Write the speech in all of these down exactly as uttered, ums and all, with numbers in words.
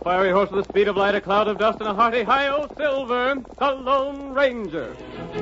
fiery horse with the speed of light, a cloud of dust, and a hearty hi-yo Silver, the Lone Ranger.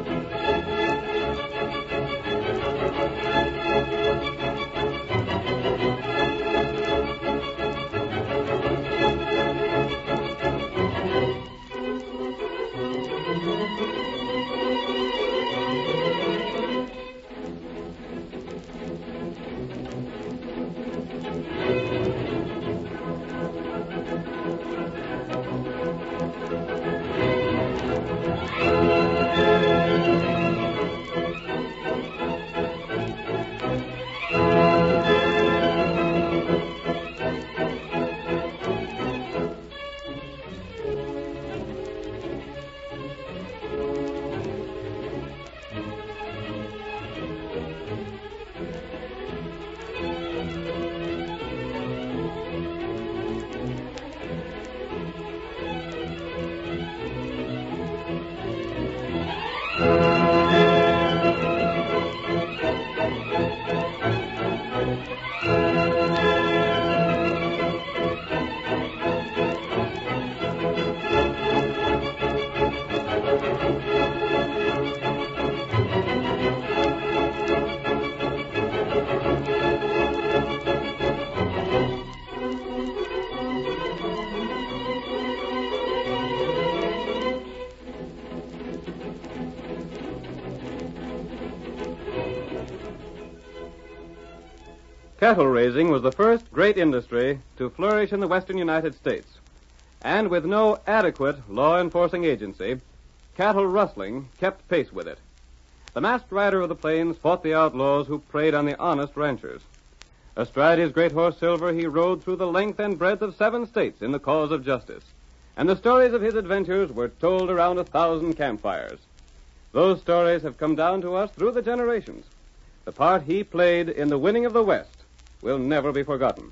Cattle raising was the first great industry to flourish in the western United States. And with no adequate law-enforcing agency, cattle rustling kept pace with it. The masked rider of the plains fought the outlaws who preyed on the honest ranchers. Astride his great horse Silver, he rode through the length and breadth of seven states in the cause of justice. And the stories of his adventures were told around a thousand campfires. Those stories have come down to us through the generations. The part he played in the winning of the West will never be forgotten.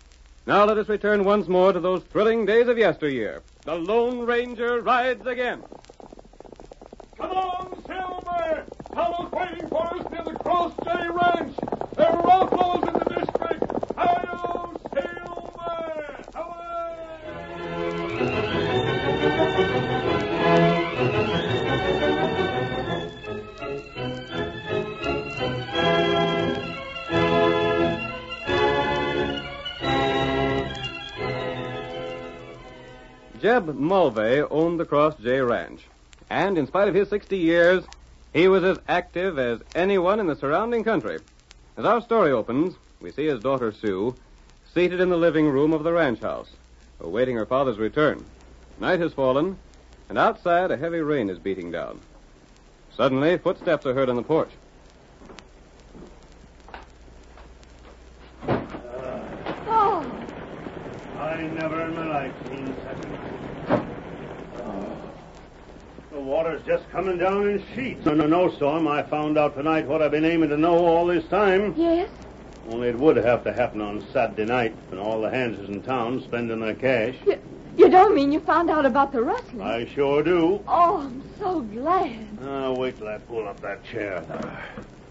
Now let us return once more to those thrilling days of yesteryear. The Lone Ranger rides again. Come on, Silver! Fellows waiting for us near the Cross J Ranch. There are outlaws in the district. Hi-yo, Silver! Jeb Mulvey owned the Cross J Ranch, and in spite of his sixty years, he was as active as anyone in the surrounding country. As our story opens, we see his daughter Sue seated in the living room of the ranch house, awaiting her father's return. Night has fallen, and outside a heavy rain is beating down. Suddenly, footsteps are heard on the porch. Oh! I never in my life seen such a... The water's just coming down in sheets. No, no, no, Storm. I found out tonight what I've been aiming to know all this time. Yes? Only it would have to happen on Saturday night when all the hands is in town spending their cash. You, you don't mean you found out about the rustling? I sure do. Oh, I'm so glad. Uh, wait till I pull up that chair there.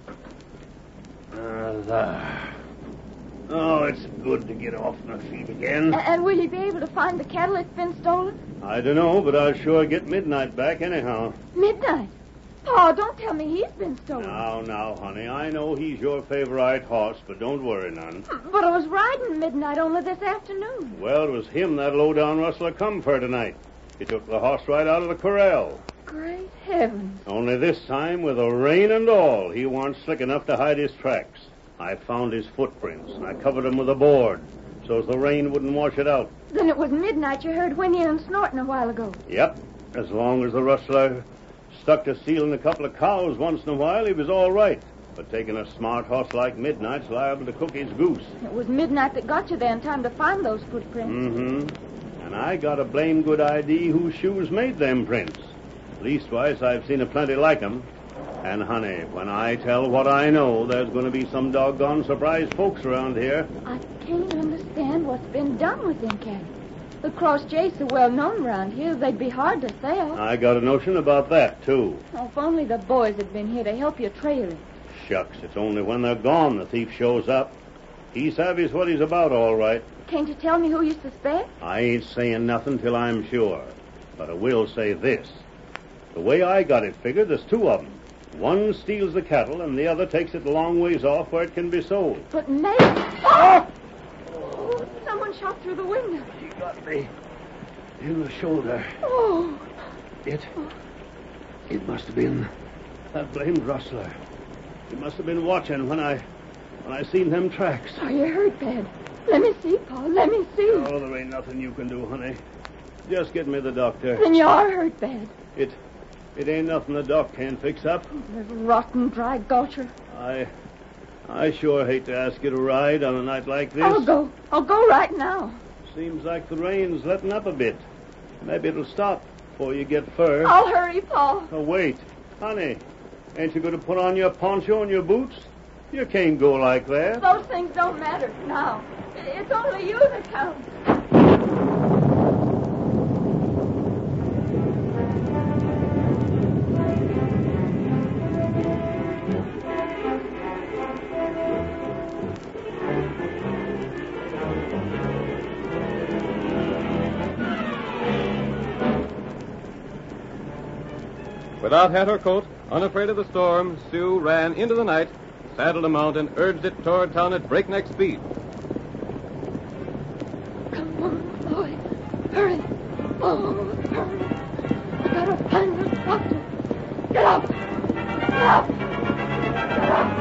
Uh, there. Oh, it's good to get off my feet again. A- and will you be able to find the cattle that's been stolen? I don't know, but I'll sure get Midnight back anyhow. Midnight? Oh, don't tell me he's been stolen. Now, now, honey, I know he's your favorite horse, but don't worry none. But I was riding Midnight only this afternoon. Well, it was him that low-down rustler come for tonight. He took the horse right out of the corral. Great heavens. Only this time, with the rain and all, he warn't slick enough to hide his tracks. I found his footprints, and I covered them with a board, so as the rain wouldn't wash it out. Then it was Midnight you heard whinnying and snorting a while ago. Yep. As long as the rustler stuck to stealing a couple of cows once in a while, he was all right. But taking a smart horse like Midnight's liable to cook his goose. It was Midnight that got you there in time to find those footprints. Mm-hmm. And I got a blame good idea whose shoes made them prints. Leastwise, I've seen a plenty like 'em. And, honey, when I tell what I know, there's going to be some doggone surprise folks around here. I can't understand what's been done with them cattle. The Cross J's so well known around here, they'd be hard to sell. I got a notion about that, too. Oh, if only the boys had been here to help you trail it. Shucks, it's only when they're gone the thief shows up. He savies what he's about, all right. Can't you tell me who you suspect? I ain't saying nothing till I'm sure. But I will say this. The way I got it figured, there's two of them. One steals the cattle, and the other takes it a long ways off where it can be sold. But maybe... Oh! Oh, someone shot through the window. He got me in the shoulder. Oh. It... It must have been that blamed rustler. He must have been watching when I... when I seen them tracks. Are you hurt, Dad? Let me see, Paul. Let me see. Oh, there ain't nothing you can do, honey. Just get me the doctor. Then you are hurt bad. It... It ain't nothing the doc can't fix up. That rotten, dry gulcher. I... I sure hate to ask you to ride on a night like this. I'll go. I'll go right now. Seems like the rain's letting up a bit. Maybe it'll stop before you get fur. I'll hurry, Paul. Oh, wait. Honey, ain't you going to put on your poncho and your boots? You can't go like that. Those things don't matter now. It's only you that counts. Without hat or coat, unafraid of the storm, Sue ran into the night, saddled a mount, and urged it toward town at breakneck speed. Come on, boy. Hurry. Oh, hurry. I gotta find the doctor. Get up. Get up. Get up.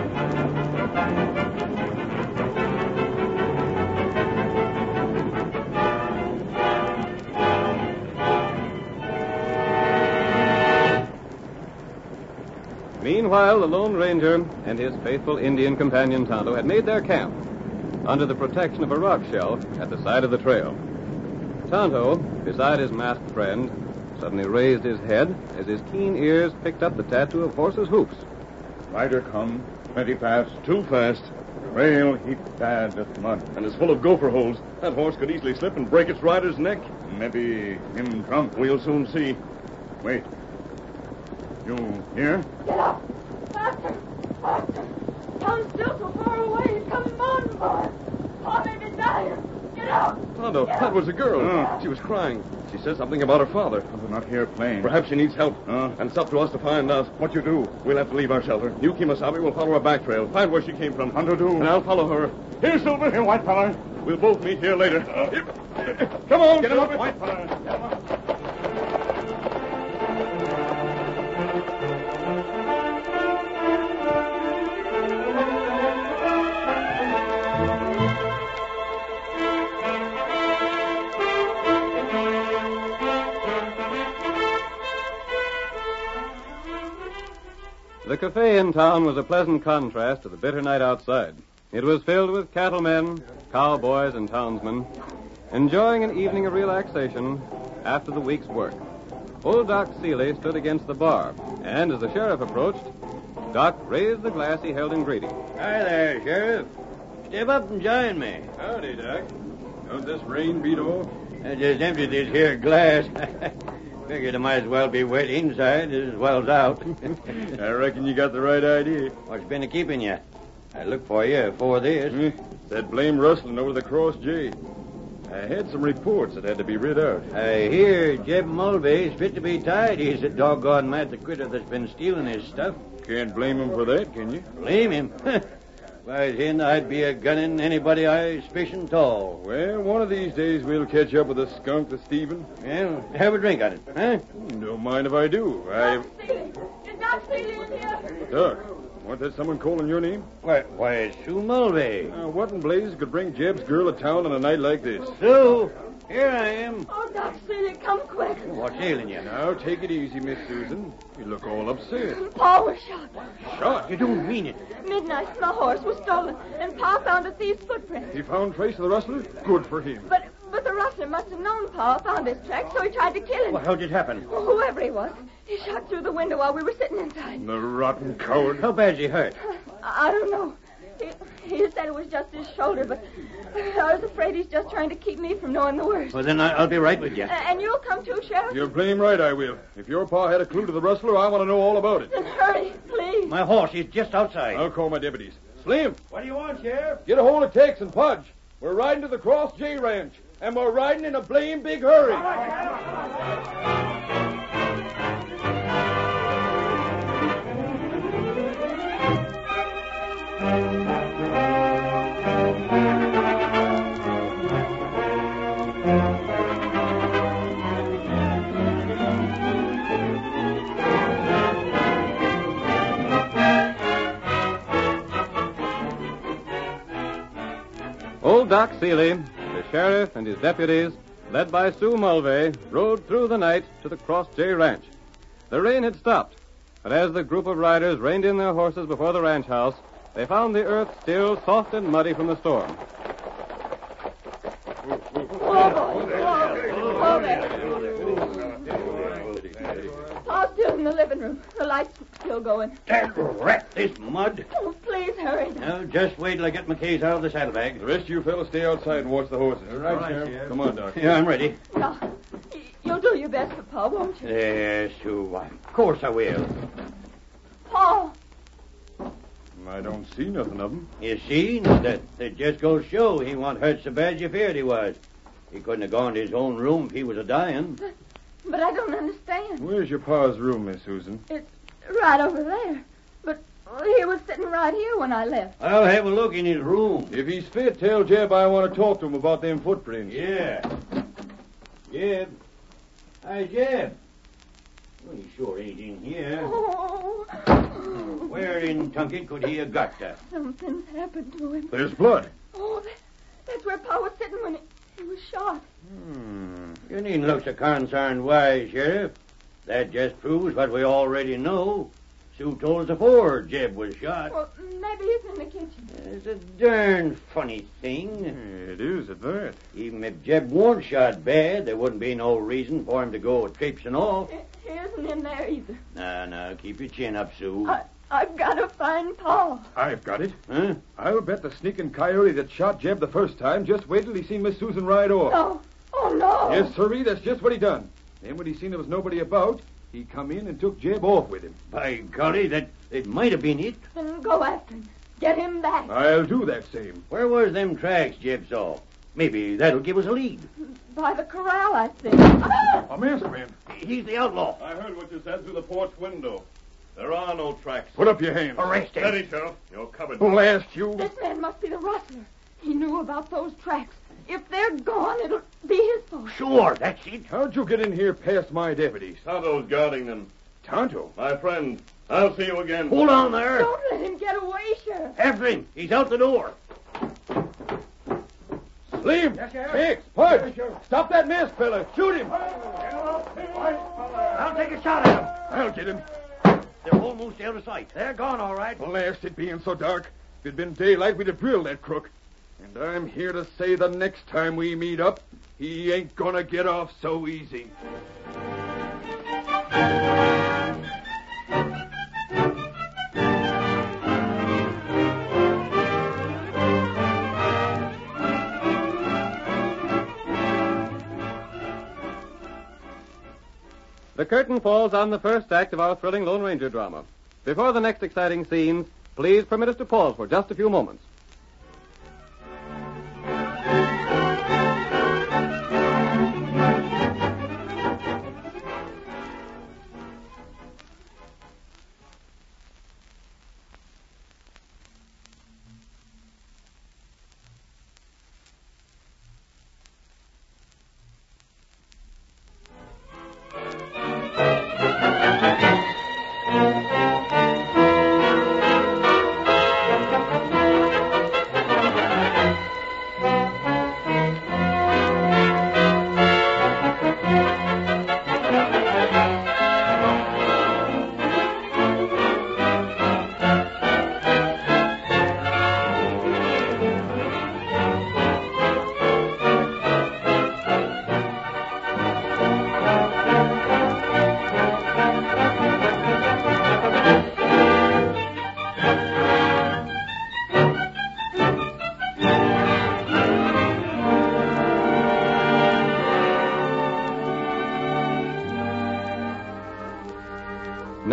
Meanwhile, the Lone Ranger and his faithful Indian companion Tonto had made their camp under the protection of a rock shelf at the side of the trail. Tonto, beside his masked friend, suddenly raised his head as his keen ears picked up the tattoo of horses' hoofs. Rider come, plenty fast, too fast. Trail heap bad with mud, and is full of gopher holes. That horse could easily slip and break its rider's neck. Maybe him drunk. We'll soon see. Wait. You here? Get up. Faster. Faster. Tom's still so far away. He's coming on, boy. Paul may be dying. Get up. Tonto, that was a girl. Oh. She was crying. She said something about her father. We're not here playing. Perhaps she needs help. Uh. And it's up to us to find out what you do. We'll have to leave our shelter. You, Kimasabi, will follow her back trail. Find where she came from. Hunter do. And I'll follow her. Here, Silver. Here, White Feller. We'll both meet here later. Uh. Come on, get him up, White Feller. Get him up. The cafe in town was a pleasant contrast to the bitter night outside. It was filled with cattlemen, cowboys, and townsmen, enjoying an evening of relaxation after the week's work. Old Doc Seeley stood against the bar, and as the sheriff approached, Doc raised the glass he held in greeting. Hi there, Sheriff. Step up and join me. Howdy, Doc. Don't this rain beat off? I just emptied this here glass. Figured I might as well be wet inside as well as out. I reckon you got the right idea. What's been a-keeping you? I looked for you before this. Hmm. That blame rustling over the Cross J. I had some reports that had to be rid out. I hear Jeb Mulvey's fit to be tied. He's a doggone mad the critter that's been stealing his stuff. Can't blame him for that, can you? Blame him? Why, then I'd be a gunning anybody I suspicion tall. Well, one of these days we'll catch up with the skunk, the Stephen. Well, have a drink on it, huh? Don't mind if I do. I... Doc Seeley. Is Doc Seeley in here? Doc, wasn't that someone calling your name? Why, why, it's Sue Mulvey. Uh, what in blazes could bring Jeb's girl to town on a night like this? Sue, here I am. Oh, Doc Seeley, come quick. What's ailing you? Now, take it easy, Miss Susan. You look all upset. Paul was shot. Shot? You don't mean it. Midnight, my horse was stolen, and Pa found a thief's footprint. He found trace of the rustler? Good for him. But but the rustler must have known Pa found his track, so he tried to kill him. Well, how'd it happen? Well, whoever he was, he shot through the window while we were sitting inside. The rotten coward. How bad's he hurt? I, I don't know. He, he said it was just his shoulder, but I was afraid he's just trying to keep me from knowing the worst. Well, then I- I'll be right with you. Uh, and you'll come too, Sheriff? You're blame right I will. If your pa had a clue to the rustler, I want to know all about it. Then hurry, please. My horse is just outside. I'll call my deputies. Slim, What do you want, Sheriff? get a hold of Tex and Pudge. We're riding to the Cross J Ranch, and we're riding in a blame big hurry. Old Doc Seeley, the sheriff, and his deputies, led by Sue Mulvey, rode through the night to the Cross J Ranch. The rain had stopped, but as the group of riders reined in their horses before the ranch house, they found the earth still soft and muddy from the storm. Oh, boy. Oh, oh, there. Pa's still in the living room. The light's still going. That rat, this mud. Oh, please hurry. Now, just wait till I get my case out of the saddlebag. The rest of you fellas stay outside and watch the horses. All right, Sheriff. Come on, Doc. Yeah, I'm ready. Now, y- you'll do your best for Pa, won't you? Yes, Sue. Of course I will. Pa! I don't see nothing of them. You see, that, that just goes to show he wasn't hurt so bad you feared he was. He couldn't have gone to his own room if he was a-dying. But I don't understand. Where's your pa's room, Miss Susan? It's right over there. But he was sitting right here when I left. I'll have a look in his room. If he's fit, tell Jeb I want to talk to him about them footprints. Yeah. Jeb. Hi, Jeb. Well, he sure ain't in here. Oh, Where in Tunket could he have got that? something's happened to him. There's blood. Oh, that, that's where Pa was sitting when he, he was shot. Hmm. You needn't look so concerned wise, Sheriff. That just proves what we already know. Sue told us before Jeb was shot. Well, maybe he's in the kitchen. It's a darn funny thing. It is, at that. Even if Jeb weren't shot bad, there wouldn't be no reason for him to go traipsing off. He isn't in there either. Now, now, keep your chin up, Sue. I, I've got to find Pa. I've got it. Huh? I'll bet the sneaking coyote that shot Jeb the first time just wait till he seen Miss Susan ride off. No. Oh, no. Yes, sirree, that's just what he done. Then when he seen there was nobody about, he come in and took Jeb off with him. By golly, that it might have been it. Then go after him. Get him back. I'll do that same. Where was them tracks Jeb saw? Maybe that'll give us a lead. By the corral, I think. Ah! A masked man. He's the outlaw. I heard what you said through the porch window. There are no tracks. Put up your hands. Arrest him. Steady, Sheriff. You're covered. Blast you. This man must be the rustler. He knew about those tracks. If they're gone, it'll be his fault. Sure, that's it. How'd you get in here past my deputies? Tonto's guarding them. Tonto? My friend, I'll see you again. Hold on there. Don't let him get away, Sheriff. After him. He's out the door. Slim! Yes, Sheriff. Hicks! Pudge! Yes, Sheriff. Stop that masked fella! Shoot him! I'll take a shot at him. I'll get him. They're almost out of sight. They're gone, all right. Blast it being so dark. If it'd been daylight, we'd have drilled that crook. And I'm here to say the next time we meet up, he ain't gonna get off so easy. The curtain falls on the first act of our thrilling Lone Ranger drama. Before the next exciting scenes, please permit us to pause for just a few moments.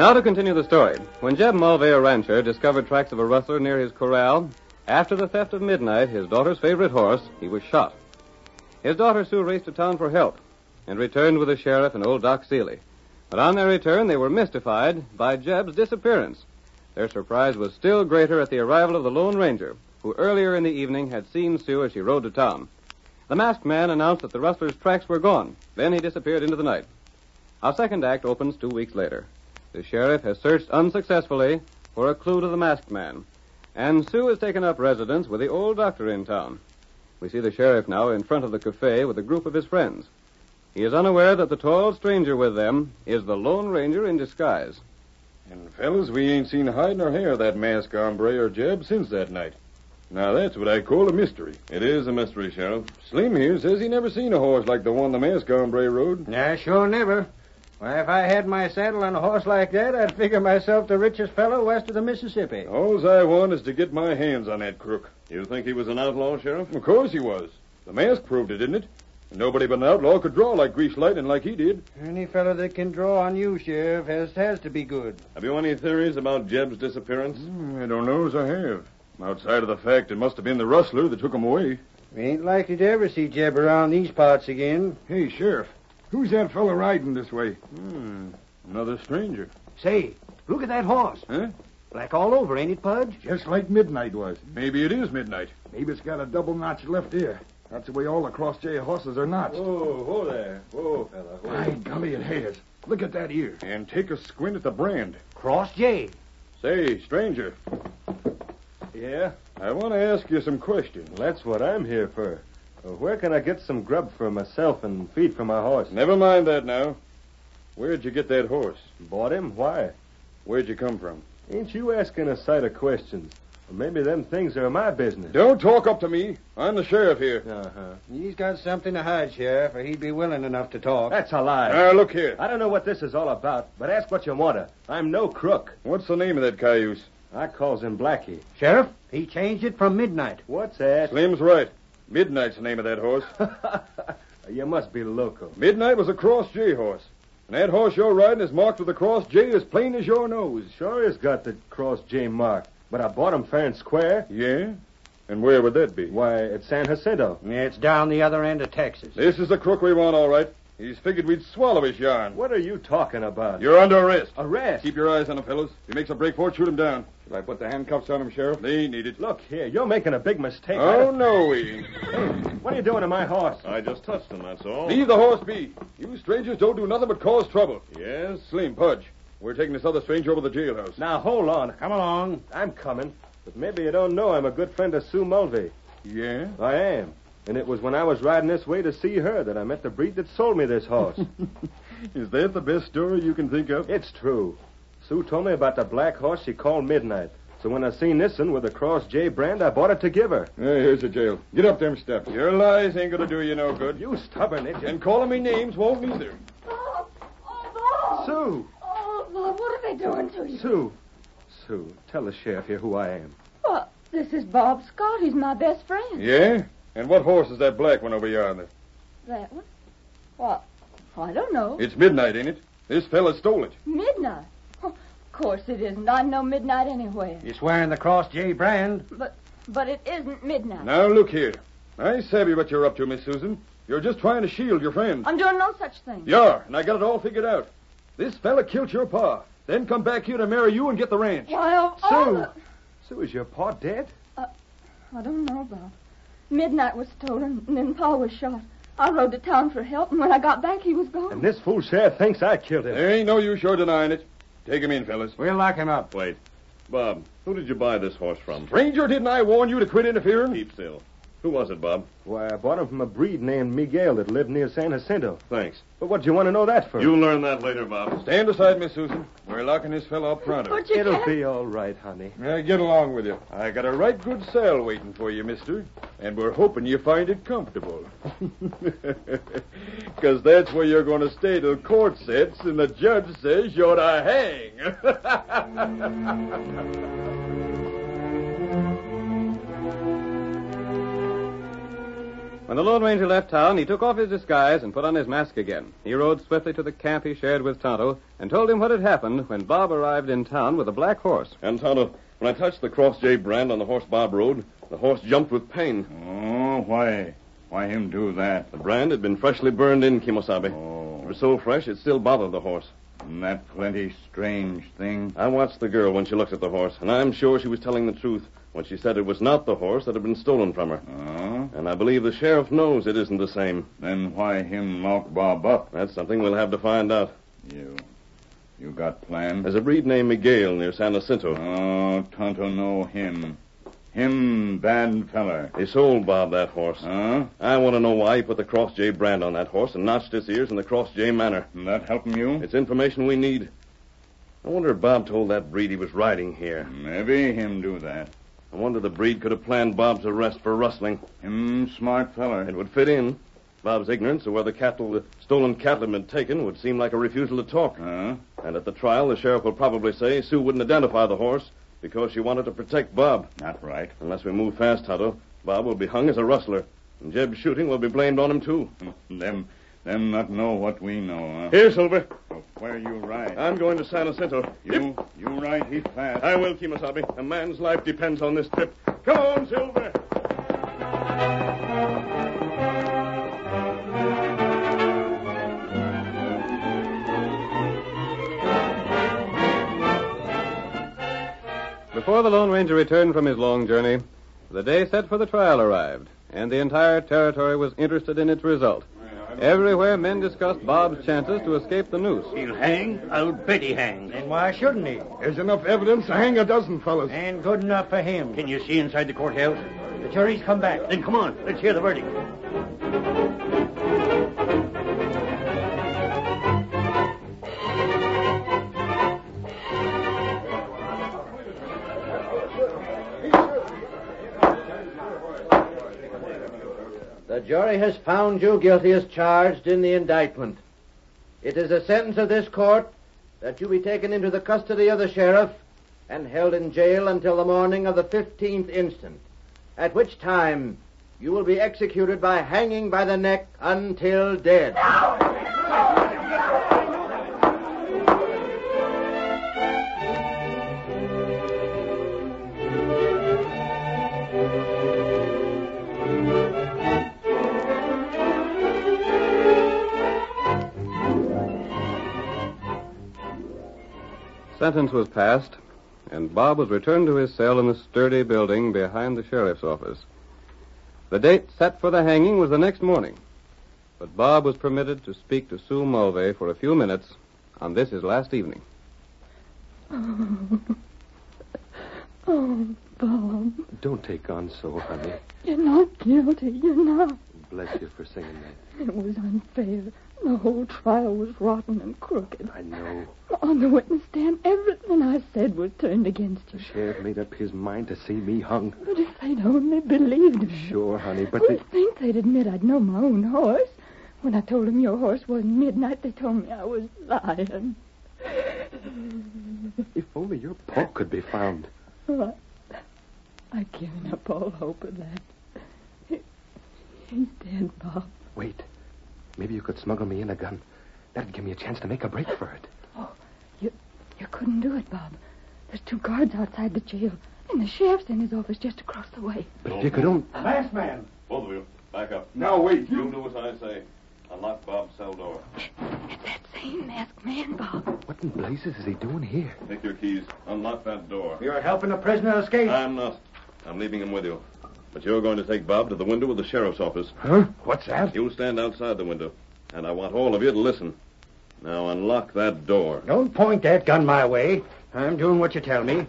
Now to continue the story. When Jeb Mulvey, a rancher, discovered tracks of a rustler near his corral, after the theft of Midnight, his daughter's favorite horse, he was shot. His daughter Sue raced to town for help and returned with the sheriff and old Doc Seeley. But on their return, they were mystified by Jeb's disappearance. Their surprise was still greater at the arrival of the Lone Ranger, who earlier in the evening had seen Sue as she rode to town. The masked man announced that the rustler's tracks were gone. Then he disappeared into the night. Our second act opens two weeks later. The sheriff has searched unsuccessfully for a clue to the masked man, and Sue has taken up residence with the old doctor in town. We see the sheriff now in front of the cafe with a group of his friends. He is unaware that the tall stranger with them is the Lone Ranger in disguise. And, fellas, we ain't seen hide nor hair of that masked hombre or Jeb since that night. Now, that's what I call a mystery. It is a mystery, Sheriff. Slim here says he never seen a horse like the one the masked hombre rode. Yeah, sure never. Why, if I had my saddle on a horse like that, I'd figure myself the richest fellow west of the Mississippi. All I want is to get my hands on that crook. You think he was an outlaw, Sheriff? Of course he was. The mask proved it, didn't it? And nobody but an outlaw could draw like grease lightning like he did. Any fellow that can draw on you, Sheriff, has has to be good. Have you any theories about Jeb's disappearance? Mm, I don't know as I have. Outside of the fact it must have been the rustler that took him away. We ain't likely to ever see Jeb around these parts again. Hey, Sheriff, who's that fella riding this way? Hmm, another stranger. Say, look at that horse. Huh? Black all over, ain't it, Pudge? Just like Midnight was. Maybe it is Midnight. Maybe it's got a double notch left ear. That's the way all the Cross J horses are notched. Whoa, whoa there. Whoa, fella. Whoa. By golly, it has. Look at that ear. And take a squint at the brand. Cross J. Say, stranger. Yeah? I want to ask you some questions. That's what I'm here for. Uh, where can I get some grub for myself and feed for my horse? Never mind that now. Where'd you get that horse? Bought him? Why? Where'd you come from? Ain't you asking a sight of questions? Or maybe them things are my business. Don't talk up to me. I'm the sheriff here. Uh-huh. He's got something to hide, Sheriff, or he'd be willing enough to talk. That's a lie. Now, look here. I don't know what this is all about, but ask what you want to. I'm no crook. What's the name of that cayuse? I calls him Blackie. Sheriff, he changed it from Midnight. What's that? Slim's right. Midnight's the name of that horse. You must be local. Midnight was a Cross J horse. And that horse you're riding is marked with the Cross J as plain as your nose. Sure has got the Cross J mark, but I bought him fair and square. Yeah? And where would that be? Why, at San Jacinto. Yeah, it's down the other end of Texas. This is the crook we want, all right. He's figured we'd swallow his yarn. What are you talking about? You're under arrest. Arrest? Keep your eyes on him, fellas. If he makes a break for it, shoot him down. Should I put the handcuffs on him, Sheriff? They ain't needed. Look here, you're making a big mistake. Oh, no, we ain't. Hey, what are you doing to my horse? I just touched him, that's all. Leave the horse be. You strangers don't do nothing but cause trouble. Yes? Slim, Pudge, we're taking this other stranger over to the jailhouse. Now, hold on. Come along. I'm coming. But maybe you don't know I'm a good friend of Sue Mulvey. Yeah? I am. And it was when I was riding this way to see her that I met the breed that sold me this horse. Is that the best story you can think of? It's true. Sue told me about the black horse she called Midnight. So when I seen this one with the Cross J brand, I bought it to give her. Hey, here's the jail. Get up them steps. Your lies ain't gonna do you no good. You stubborn idiot. And calling me names won't neither. Bob! Oh, Bob! Sue! Oh, Bob, what are they doing to you? Sue! Sue, tell the sheriff here who I am. Well, this is Bob Scott. He's my best friend. Yeah? And what horse is that black one over yonder? That one? What? I don't know. It's Midnight, ain't it? This fella stole it. Midnight? Oh, of course it isn't. I know Midnight anywhere. He's wearing the Cross J brand. But but it isn't Midnight. Now, look here. I savvy what you're up to, Miss Susan. You're just trying to shield your friend. I'm doing no such thing. You are, and I got it all figured out. This fella killed your pa, then come back here to marry you and get the ranch. Why, of all Sue! the- Sue, is your pa dead? I don't know, Bob. Midnight was stolen, and then Pa was shot. I rode to town for help, and when I got back, he was gone. And this fool sheriff thinks I killed him. There ain't no use your denying it. Take him in, fellas. We'll lock him up. Wait. Bob, who did you buy this horse from? Stranger, didn't I warn you to quit interfering? Keep still. Who was it, Bob? Why, I bought him from a breed named Miguel that lived near San Jacinto. Thanks. But what do you want to know that for? You'll learn that later, Bob. Stand aside, Miss Susan. We're locking this fella up pronto. But you It'll can't. be all right, honey. Now, get along with you. I got a right good cell waiting for you, mister. And we're hoping you find it comfortable. Because that's where you're going to stay till court sets and the judge says you're to hang. When the Lone Ranger left town, he took off his disguise and put on his mask again. He rode swiftly to the camp he shared with Tonto and told him what had happened when Bob arrived in town with a black horse. And, Tonto, when I touched the Cross J brand on the horse Bob rode, the horse jumped with pain. Oh, why? Why him do that? The brand had been freshly burned in, Kimosabe. Oh. It was so fresh it still bothered the horse. Isn't that plenty strange thing? I watched the girl when she looked at the horse, and I'm sure she was telling the truth when she said it was not the horse that had been stolen from her. Oh? And I believe the sheriff knows it isn't the same. Then why him lock Bob up? That's something we'll have to find out. You... You got plans? There's a breed named Miguel near San Jacinto. Oh, Tonto know him. Him bad feller. He sold Bob that horse. Huh? I want to know why he put the Cross J brand on that horse and notched his ears in the Cross J manner. That helping you? It's information we need. I wonder if Bob told that breed he was riding here. Maybe him do that. I wonder the breed could have planned Bob's arrest for rustling. Him smart feller. It would fit in. Bob's ignorance of where the cattle, the stolen cattle had been taken would seem like a refusal to talk. Huh? And at the trial, the sheriff will probably say Sue wouldn't identify the horse because she wanted to protect Bob. Not right. Unless we move fast, Tonto, Bob will be hung as a rustler. And Jeb's shooting will be blamed on him, too. Them them not know what we know, huh? Here, Silver. So where you ride? I'm going to San Jacinto. You you ride heap fast. I will, Kimosabe. A man's life depends on this trip. Come on, Silver. Before the Lone Ranger returned from his long journey, the day set for the trial arrived, and the entire territory was interested in its result. Everywhere, men discussed Bob's chances to escape the noose. He'll hang. I'll bet he hangs. And why shouldn't he? There's enough evidence to hang a dozen fellas. And good enough for him. Can you see inside the courthouse? The jury's come back. Then come on. Let's hear the verdict. The jury has found you guilty as charged in the indictment. It is the sentence of this court that you be taken into the custody of the sheriff and held in jail until the morning of the fifteenth instant, at which time you will be executed by hanging by the neck until dead. Sentence was passed, and Bob was returned to his cell in the sturdy building behind the sheriff's office. The date set for the hanging was the next morning, but Bob was permitted to speak to Sue Mulvey for a few minutes on this his last evening. Oh, oh Bob. Don't take on so, honey. You're not guilty. You're not. Bless you for saying that. It was unfair. The whole trial was rotten and crooked. I know. On the witness stand, everything I said was turned against you. The sheriff made up his mind to see me hung. But if they'd only believed me. Sure, honey, but Who'd they... think they'd admit I'd know my own horse? When I told them your horse wasn't Midnight, they told me I was lying. If only your paw could be found. Well, I, I've given up all hope of that. He, he's dead, Bob. Wait. Maybe you could smuggle me in a gun. That'd give me a chance to make a break for it. Oh, you you couldn't do it, Bob. There's two guards outside the jail, and the sheriff's in his office just across the way. But if you could only... Masked man. Both of you, back up. No, wait. You do as I say. Unlock Bob's cell door. It's that same masked man, Bob. What in blazes is he doing here? Take your keys. Unlock that door. You're helping a prisoner escape. I'm not. I'm leaving him with you. But you're going to take Bob to the window of the sheriff's office. Huh? What's that? You stand outside the window, and I want all of you to listen. Now unlock that door. Don't point that gun my way. I'm doing what you tell me.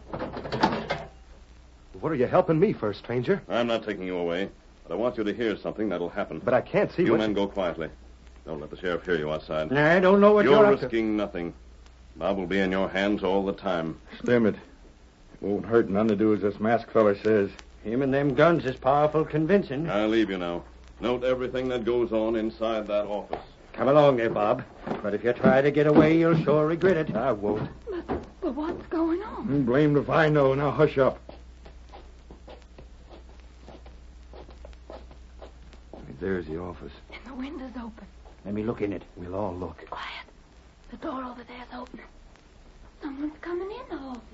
What are you helping me for, stranger? I'm not taking you away, but I want you to hear something that'll happen. But I can't see you what... men go quietly. Don't let the sheriff hear you outside. I don't know what you're, you're up to. risking nothing. Bob will be in your hands all the time. Slim it. It won't hurt none to do as this masked fella says. Him and them guns is powerful convincing. I'll leave you now. Note everything that goes on inside that office. Come along there, Bob. But if you try to get away, you'll sure regret it. I won't. But, but what's going on? I'm blamed if I know. Now hush up. There's the office. And the window's open. Let me look in it. We'll all look. Quiet. The door over there's open. Someone's coming in the office.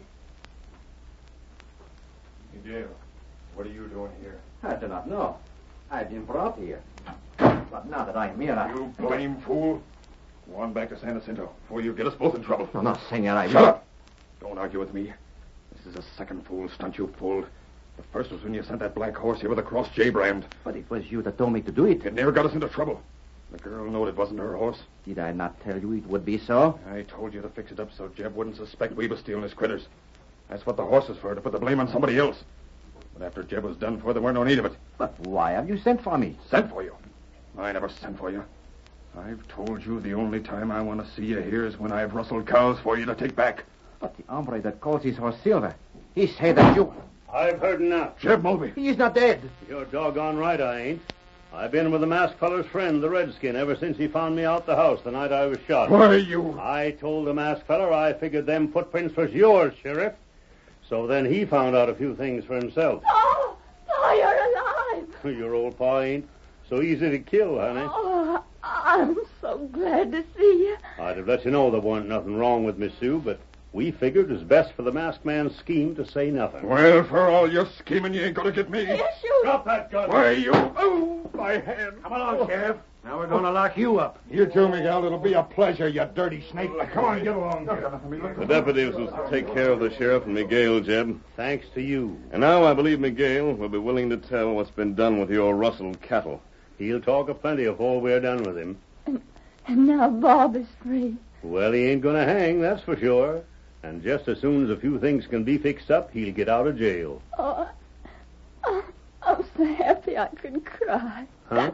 Miguel, what are you doing here? I do not know. I've been brought here. But now that I'm here, I... You blame fool. Go on back to San Jacinto before you get us both in trouble. No, no, senor, I... Shut up! Don't argue with me. This is the second fool stunt you pulled. The first was when you sent that black horse here with a cross J brand. But it was you that told me to do it. It never got us into trouble. The girl knowed it wasn't her horse. Did I not tell you it would be so? I told you to fix it up so Jeb wouldn't suspect we was stealing his critters. That's what the horse was for, to put the blame on somebody else. But after Jeb was done for, there weren't no need of it. But why have you sent for me? Sent for you? I never sent for you. I've told you the only time I want to see you here is when I've rustled cows for you to take back. But the hombre that calls his horse Silver, he said that you... I've heard enough. Jeb Mulvey. He's not dead. You're doggone right I ain't. I've been with the masked feller's friend, the Redskin, ever since he found me out the house the night I was shot. Why, you... I told the masked feller I figured them footprints was yours, Sheriff. So then he found out a few things for himself. Oh, oh, you're alive. Your old pa ain't so easy to kill, honey. Oh, I'm so glad to see you. I'd have let you know there wasn't nothing wrong with Miss Sue, but we figured it was best for the masked man's scheme to say nothing. Well, for all your scheming, you ain't gonna get me. Yes, you... Drop that gun. Why, you... Oh, my hand. Come along, Sheriff. Now we're going to lock you up. You too, Miguel. It'll be a pleasure, you dirty snake. Come on, get along. The deputies was to take care of the sheriff and Miguel, Jeb. Thanks to you. And now I believe Miguel will be willing to tell what's been done with your rustled cattle. He'll talk a plenty before we're done with him. And, and now Bob is free. Well, he ain't going to hang, that's for sure. And just as soon as a few things can be fixed up, he'll get out of jail. Oh, oh I'm so happy I could cry. Huh?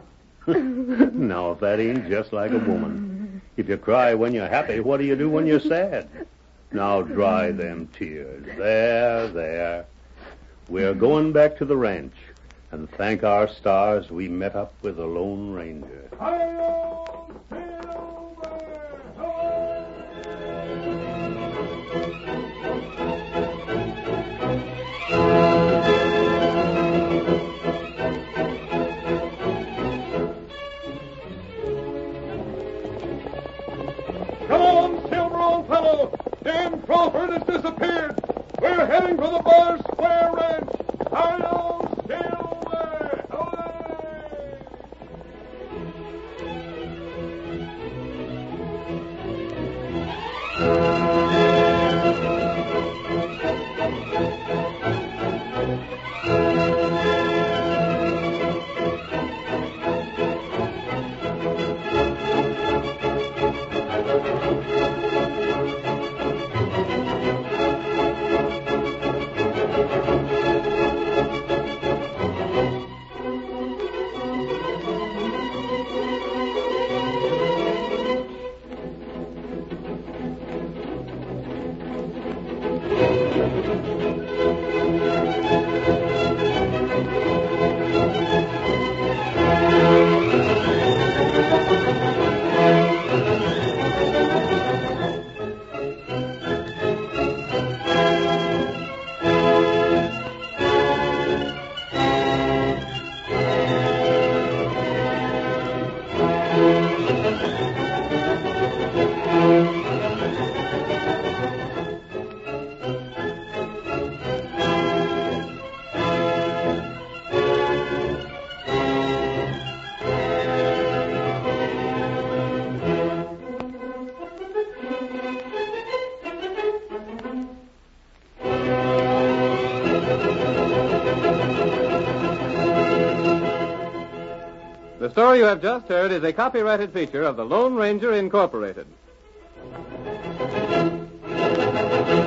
Now, if that ain't just like a woman. If you cry when you're happy, what do you do when you're sad? Now, dry them tears. There, there. We're going back to the ranch and thank our stars we met up with the Lone Ranger. Hi-yo, Silver! Come on, Silver, old fellow! Dan Crawford has disappeared! We're heading for the Bar Square Ranch! Hi-yo, Silver! Hooray! The story you have just heard is a copyrighted feature of the Lone Ranger Incorporated.